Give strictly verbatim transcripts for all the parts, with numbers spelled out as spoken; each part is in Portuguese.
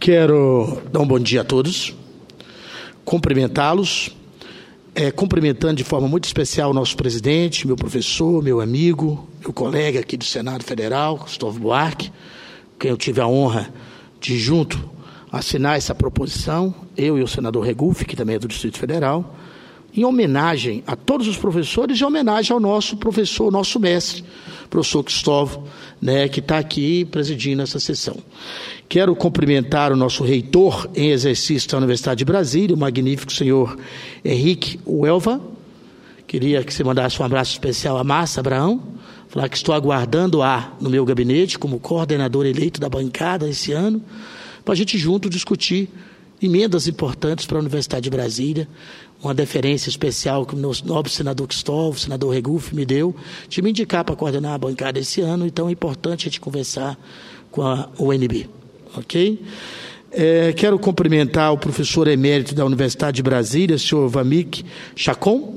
Quero dar um bom dia a todos, cumprimentá-los, é, cumprimentando de forma muito especial o nosso presidente, meu professor, meu amigo, meu colega aqui do Senado Federal, Cristóvão Buarque, quem eu tive a honra de junto assinar essa proposição, eu e o senador Regufe, que também é do Distrito Federal, em homenagem a todos os professores e em homenagem ao nosso professor, nosso mestre, professor Cristóvão, né, que está aqui presidindo essa sessão. Quero cumprimentar o nosso reitor em exercício da Universidade de Brasília, o magnífico senhor Henrique Uelva. Queria que você mandasse um abraço especial a Márcia Abraão, falar que estou aguardando-a no meu gabinete como coordenador eleito da bancada esse ano, para a gente junto discutir emendas importantes para a Universidade de Brasília, uma deferência especial que o nosso nobre senador Cristóvão, o senador Regufe me deu, de me indicar para coordenar a bancada esse ano, então é importante a gente conversar com a U N B, ok? É, quero cumprimentar o professor emérito da Universidade de Brasília, senhor Vamik Chacon,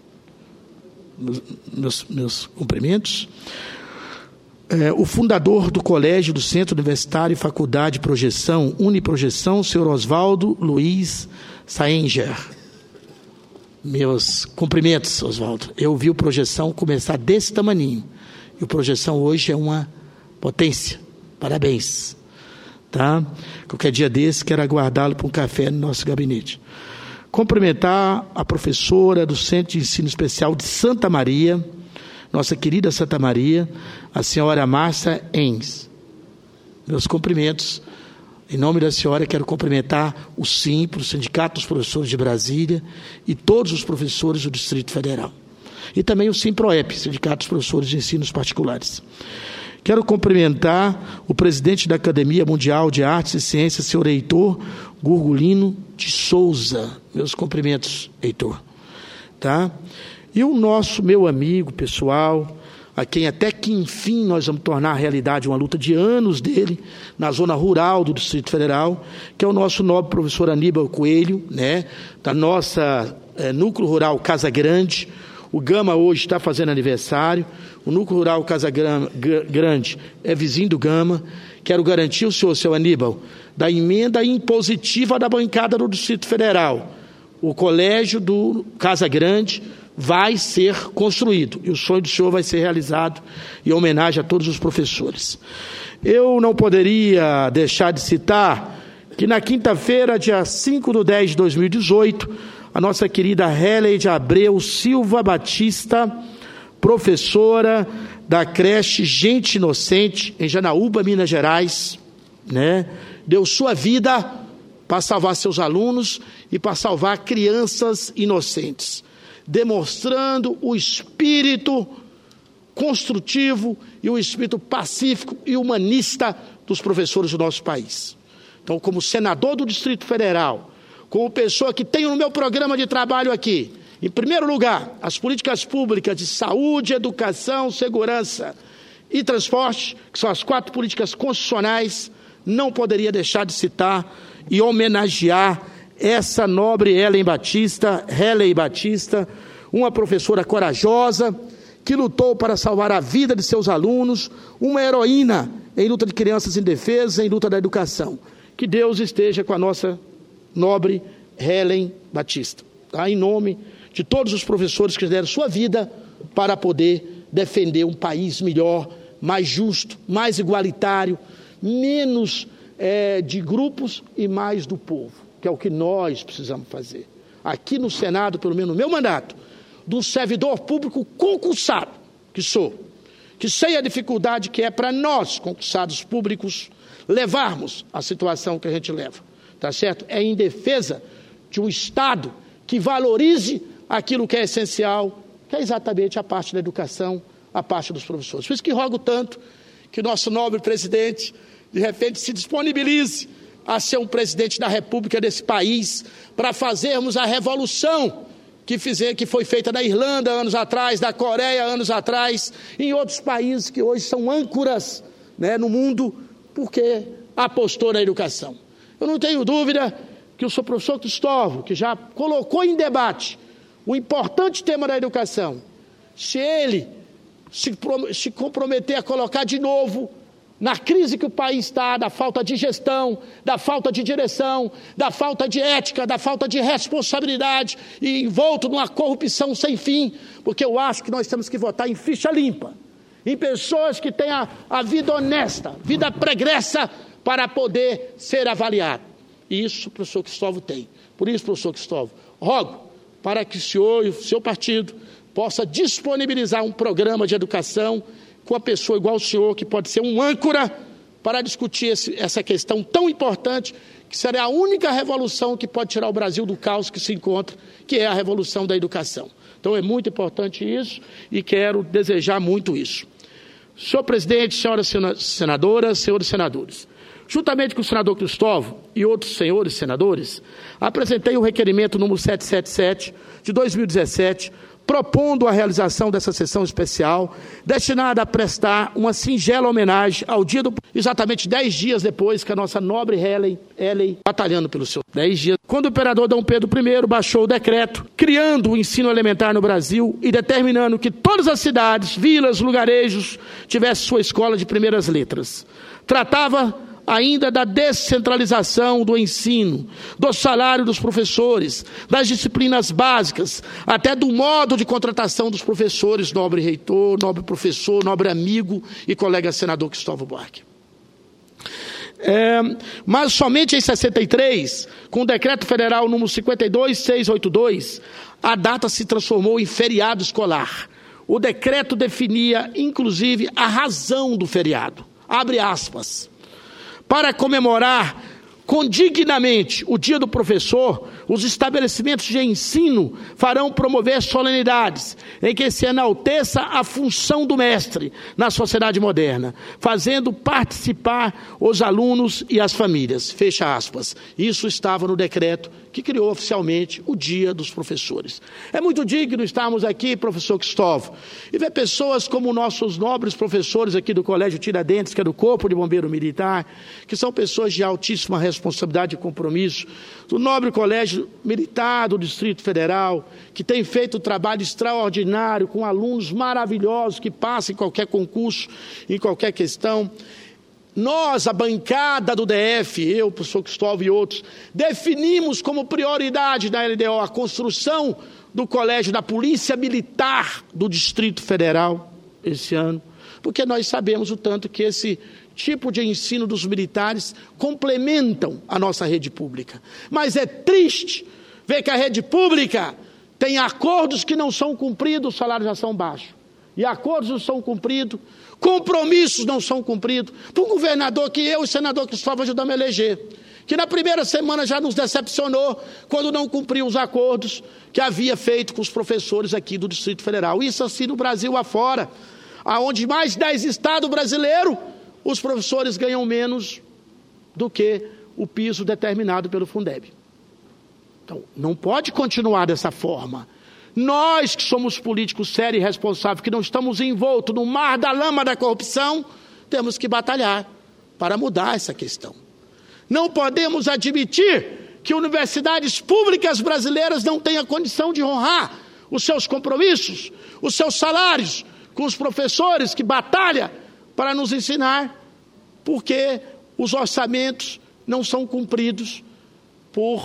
meus, meus cumprimentos. É, o fundador do Colégio do Centro Universitário e Faculdade de Projeção, Uniprojeção, senhor Oswaldo Luiz Saenger. Meus cumprimentos, Oswaldo. Eu vi o Projeção começar desse tamaninho. E o Projeção hoje é uma potência. Parabéns. Tá? Qualquer dia desse, quero aguardá-lo para um café no nosso gabinete. Cumprimentar a professora do Centro de Ensino Especial de Santa Maria, nossa querida Santa Maria, a senhora Márcia Enz. Meus cumprimentos. Em nome da senhora, quero cumprimentar o SIMPRO, o Sindicato dos Professores de Brasília, e todos os professores do Distrito Federal. E também o SIMPROEP, Sindicato dos Professores de Ensinos Particulares. Quero cumprimentar o presidente da Academia Mundial de Artes e Ciências, senhor Heitor Gurgulino de Souza. Meus cumprimentos, Heitor. Tá? E o nosso, meu amigo pessoal, a quem até que enfim nós vamos tornar realidade uma luta de anos dele, na zona rural do Distrito Federal, que é o nosso nobre professor Aníbal Coelho, né, da nossa é, Núcleo Rural Casa Grande. O Gama hoje está fazendo aniversário, o Núcleo Rural Casa Grande é vizinho do Gama. Quero garantir o senhor, seu Aníbal, da emenda impositiva da bancada do Distrito Federal. O colégio do Casa Grande vai ser construído, e o sonho do senhor vai ser realizado em homenagem a todos os professores. Eu não poderia deixar de citar que na quinta-feira, dia cinco de dez de dois mil e dezoito, a nossa querida Helen de Abreu Silva Batista, professora da creche Gente Inocente, em Janaúba, Minas Gerais, né, deu sua vida para salvar seus alunos e para salvar crianças inocentes, demonstrando o espírito construtivo e o espírito pacífico e humanista dos professores do nosso país. Então, como senador do Distrito Federal, como pessoa que tenho no meu programa de trabalho aqui, em primeiro lugar, as políticas públicas de saúde, educação, segurança e transporte, que são as quatro políticas constitucionais, não poderia deixar de citar e homenagear essa nobre Helen Batista, Helen Batista, uma professora corajosa, que lutou para salvar a vida de seus alunos, uma heroína em luta de crianças indefesas, em luta da educação. Que Deus esteja com a nossa nobre Helen Batista, tá? Em nome de todos os professores que deram sua vida para poder defender um país melhor, mais justo, mais igualitário, menos é, de grupos e mais do povo, que é o que nós precisamos fazer. Aqui no Senado, pelo menos no meu mandato, de um servidor público concursado, que sou, que sei a dificuldade que é para nós, concursados públicos, levarmos a situação que a gente leva, tá certo? É em defesa de um Estado que valorize aquilo que é essencial, que é exatamente a parte da educação, a parte dos professores. Por isso que rogo tanto que o nosso nobre presidente, de repente, se disponibilize a ser um presidente da República desse país, para fazermos a revolução que, fizer, que foi feita na Irlanda anos atrás, da Coreia anos atrás, em outros países que hoje são âncoras, né, no mundo, porque apostou na educação. Eu não tenho dúvida que o seu professor Cristóvão, que já colocou em debate o importante tema da educação, se ele se, se comprometer a colocar de novo na crise que o país está, da falta de gestão, da falta de direção, da falta de ética, da falta de responsabilidade e envolto numa corrupção sem fim, porque eu acho que nós temos que votar em ficha limpa, em pessoas que têm a, a vida honesta, vida pregressa para poder ser avaliado. E isso o professor Cristóvão tem. Por isso, professor Cristóvão, rogo para que o senhor e o seu partido possa disponibilizar um programa de educação com a pessoa igual ao senhor, que pode ser um âncora para discutir esse, essa questão tão importante, que será a única revolução que pode tirar o Brasil do caos que se encontra, que é a revolução da educação. Então é muito importante isso e quero desejar muito isso. Senhor presidente, senhoras senadoras, senhores senadores, juntamente com o senador Cristóvão e outros senhores senadores, apresentei o requerimento número setecentos e setenta e sete de dois mil e dezessete, propondo a realização dessa sessão especial, destinada a prestar uma singela homenagem ao dia do... exatamente dez dias depois que a nossa nobre Helen, Helen batalhando pelo seu... Dez dias, quando o imperador Dom Pedro I baixou o decreto, criando o ensino elementar no Brasil e determinando que todas as cidades, vilas, lugarejos tivessem sua escola de primeiras letras. Tratava ainda da descentralização do ensino, do salário dos professores, das disciplinas básicas, até do modo de contratação dos professores, nobre reitor, nobre professor, nobre amigo e colega senador Cristóvão Buarque. É, mas somente em sessenta e três, com o decreto federal número cinquenta e dois mil seiscentos e oitenta e dois, a data se transformou em feriado escolar. O decreto definia, inclusive, a razão do feriado. Abre aspas. Para comemorar condignamente o dia do professor, os estabelecimentos de ensino farão promover solenidades em que se enalteça a função do mestre na sociedade moderna, fazendo participar os alunos e as famílias. Fecha aspas. Isso estava no decreto que criou oficialmente o Dia dos Professores. É muito digno estarmos aqui, professor Cristóvão, e ver pessoas como nossos nobres professores aqui do Colégio Tiradentes, que é do Corpo de Bombeiro Militar, que são pessoas de altíssima responsabilidade e compromisso, do nobre Colégio Militar do Distrito Federal, que tem feito um trabalho extraordinário com alunos maravilhosos que passam em qualquer concurso, em qualquer questão. Nós, a bancada do D F, eu, o professor Cristóvão e outros, definimos como prioridade da L D O a construção do Colégio da Polícia Militar do Distrito Federal esse ano, porque nós sabemos o tanto que esse tipo de ensino dos militares complementam a nossa rede pública. Mas é triste ver que a rede pública tem acordos que não são cumpridos, os salários já são baixos. E acordos não são cumpridos, compromissos não são cumpridos. Para um governador que eu e o senador Cristóvão ajudamos a eleger, que na primeira semana já nos decepcionou quando não cumpriu os acordos que havia feito com os professores aqui do Distrito Federal. Isso assim no Brasil afora, aonde mais dez estados brasileiros, os professores ganham menos do que o piso determinado pelo Fundeb. Então, não pode continuar dessa forma. Nós que somos políticos sérios e responsáveis, que não estamos envoltos no mar da lama da corrupção, temos que batalhar para mudar essa questão. Não podemos admitir que universidades públicas brasileiras não tenham condição de honrar os seus compromissos, os seus salários com os professores que batalham para nos ensinar, porque os orçamentos não são cumpridos por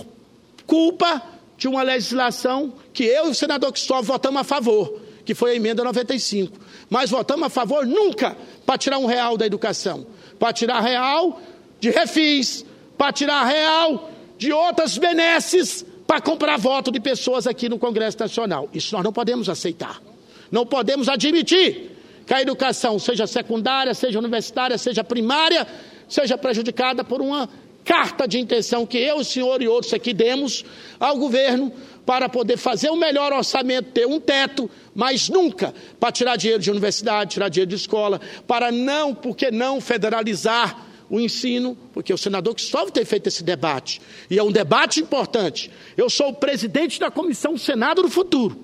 culpa de uma legislação que eu e o senador Cristóvão votamos a favor, que foi a emenda noventa e cinco. Mas votamos a favor nunca para tirar um real da educação, para tirar real de refis, para tirar real de outras benesses, para comprar voto de pessoas aqui no Congresso Nacional. Isso nós não podemos aceitar. Não podemos admitir que a educação, seja secundária, seja universitária, seja primária, seja prejudicada por uma carta de intenção que eu, o senhor e outros aqui demos ao governo para poder fazer o melhor orçamento, ter um teto, mas nunca para tirar dinheiro de universidade, tirar dinheiro de escola, para não, porque não federalizar o ensino, porque o senador Cristóvão tem feito esse debate, e é um debate importante. Eu sou o presidente da Comissão Senado do Futuro.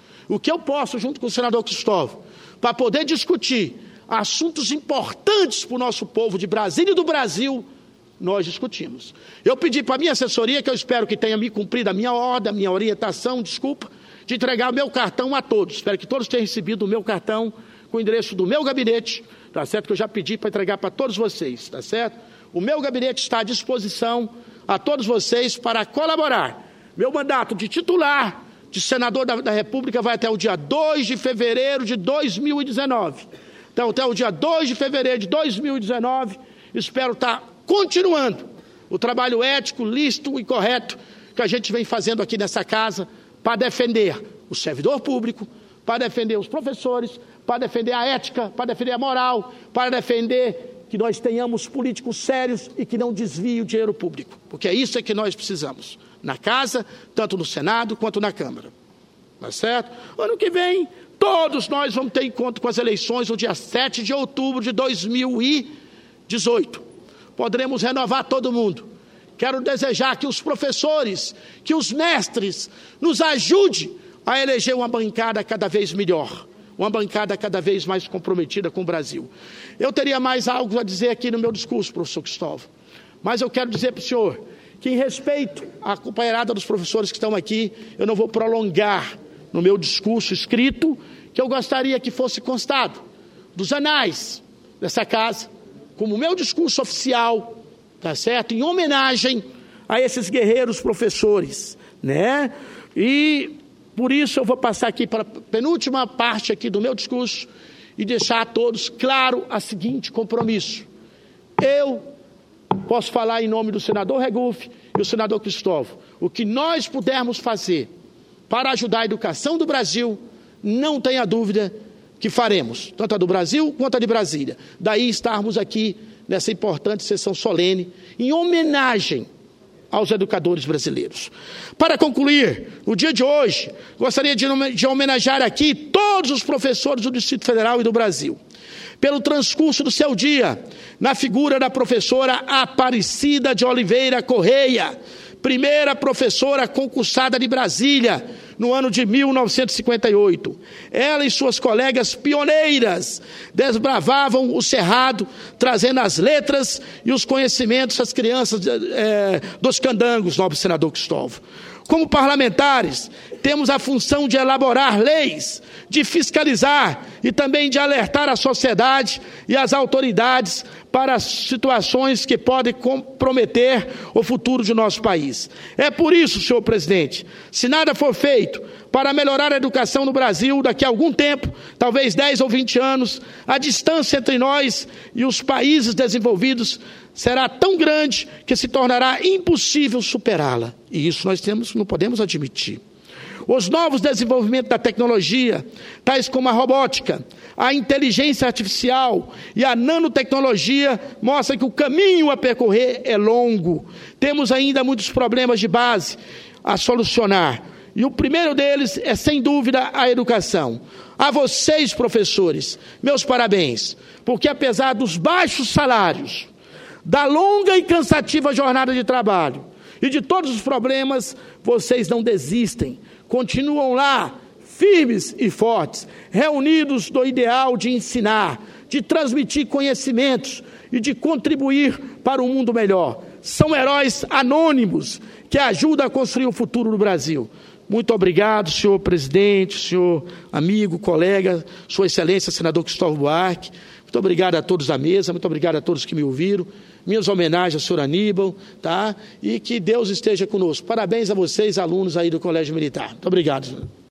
O que eu posso, junto com o senador Cristóvão, para poder discutir assuntos importantes para o nosso povo de Brasília e do Brasil, nós discutimos. Eu pedi para a minha assessoria, que eu espero que tenha me cumprido a minha ordem, a minha orientação, desculpa, de entregar o meu cartão a todos. Espero que todos tenham recebido o meu cartão com o endereço do meu gabinete, tá certo? Que eu já pedi para entregar para todos vocês, tá certo? O meu gabinete está à disposição a todos vocês para colaborar. Meu mandato de titular de senador da, da República vai até o dia dois de fevereiro de dois mil e dezenove. Então, até o dia dois de fevereiro de dois mil e dezenove, espero estar continuando o trabalho ético, lícito e correto que a gente vem fazendo aqui nessa casa para defender o servidor público, para defender os professores, para defender a ética, para defender a moral, para defender que nós tenhamos políticos sérios e que não desviem o dinheiro público, porque é isso que nós precisamos, na casa, tanto no Senado quanto na Câmara. Tá certo? Ano que vem, todos nós vamos ter encontro com as eleições no dia sete de outubro de dois mil e dezoito. Poderemos renovar todo mundo. Quero desejar que os professores, que os mestres nos ajudem a eleger uma bancada cada vez melhor, uma bancada cada vez mais comprometida com o Brasil. Eu teria mais algo a dizer aqui no meu discurso, professor Cristóvão, mas eu quero dizer para o senhor que, em respeito à companheirada dos professores que estão aqui, eu não vou prolongar no meu discurso escrito, que eu gostaria que fosse constado dos anais dessa casa, como o meu discurso oficial, tá certo? Em homenagem a esses guerreiros professores, né? E por isso eu vou passar aqui para a penúltima parte aqui do meu discurso e deixar a todos claro a seguinte compromisso. Eu posso falar em nome do senador Regufe e o senador Cristóvão. O que nós pudermos fazer para ajudar a educação do Brasil, não tenha dúvida que faremos, tanto a do Brasil quanto a de Brasília. Daí estarmos aqui nessa importante sessão solene, em homenagem aos educadores brasileiros. Para concluir, no dia de hoje, gostaria de, de homenagear aqui todos os professores do Distrito Federal e do Brasil, pelo transcurso do seu dia, na figura da professora Aparecida de Oliveira Correia, primeira professora concursada de Brasília, no ano de mil novecentos e cinquenta e oito. Ela e suas colegas pioneiras desbravavam o cerrado, trazendo as letras e os conhecimentos às crianças é, dos candangos, nobre senador Cristóvão. Como parlamentares, temos a função de elaborar leis, de fiscalizar e também de alertar a sociedade e as autoridades para as situações que podem comprometer o futuro de nosso país. É por isso, senhor presidente, se nada for feito para melhorar a educação no Brasil, daqui a algum tempo, talvez dez ou vinte anos, a distância entre nós e os países desenvolvidos será tão grande que se tornará impossível superá-la. E isso nós temos, não podemos admitir. Os novos desenvolvimentos da tecnologia, tais como a robótica, a inteligência artificial e a nanotecnologia, mostram que o caminho a percorrer é longo. Temos ainda muitos problemas de base a solucionar. E o primeiro deles é, sem dúvida, a educação. A vocês, professores, meus parabéns, porque apesar dos baixos salários, da longa e cansativa jornada de trabalho e de todos os problemas, vocês não desistem. Continuam lá, firmes e fortes, reunidos no ideal de ensinar, de transmitir conhecimentos e de contribuir para um mundo melhor. São heróis anônimos que ajudam a construir o futuro do Brasil. Muito obrigado, senhor presidente, senhor amigo, colega, sua excelência, senador Cristóvão Buarque. Muito obrigado a todos da mesa, muito obrigado a todos que me ouviram. Minhas homenagens ao senhor Aníbal, tá? E que Deus esteja conosco. Parabéns a vocês, alunos aí do Colégio Militar. Muito obrigado, senhor.